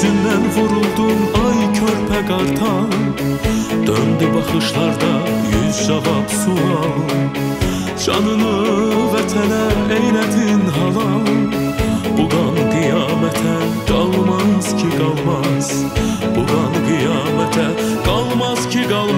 Yüzünden vuruldum ay körpe qartal. Döndü baxışlarda yüz cavab sual. Canını vətənə eylədin halal. Bu qan qiyamətə qalmaz ki qalmaz. Bu qan qiyamətə qalmaz ki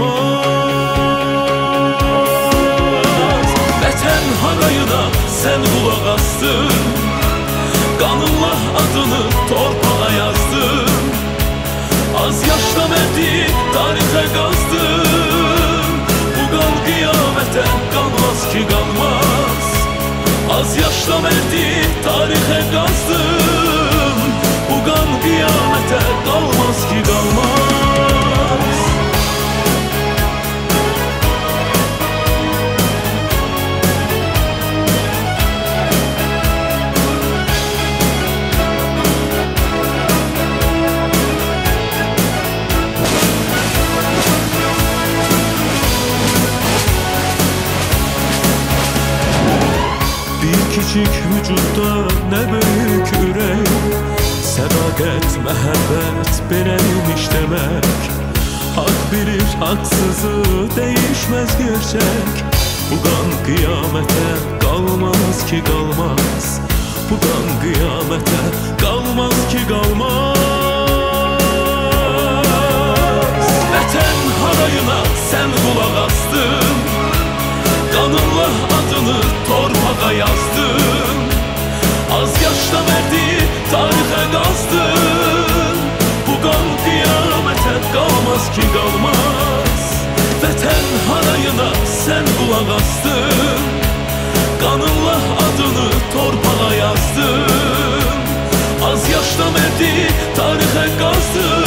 qalmaz. Vətən harayına sən qulaq astın. Qanınla adını torpağa yazdın. Az yaşda mərdi tarixə qazdın. Bu qan qiyamətə qalmaz ki qalmaz. Az yaşda mərdi tarixə qazdın. Bu qan qiyamətə qalmaz ki qalmaz. Küçük vücudda ne büyük ürek. Sədaqət, məhəbbət beləymiş demək. Hak bilir haksızı değişmez gerçek. Bu qan qiyamətə qalmaz ki qalmaz. Bu qan qiyamətə qalmaz ki qalmaz. Vətən harayına sən qulaq astın. Qanınla adını torpağa yazdın. Az yaşda mərdi tarixə qazdın. Bu qan qiyamətə qalmaz ki qalmaz. Vətən harayına sən qulaq astın. Qanınla adını torpağa yazdın. Az yaşda mərdi tarixə qazdın.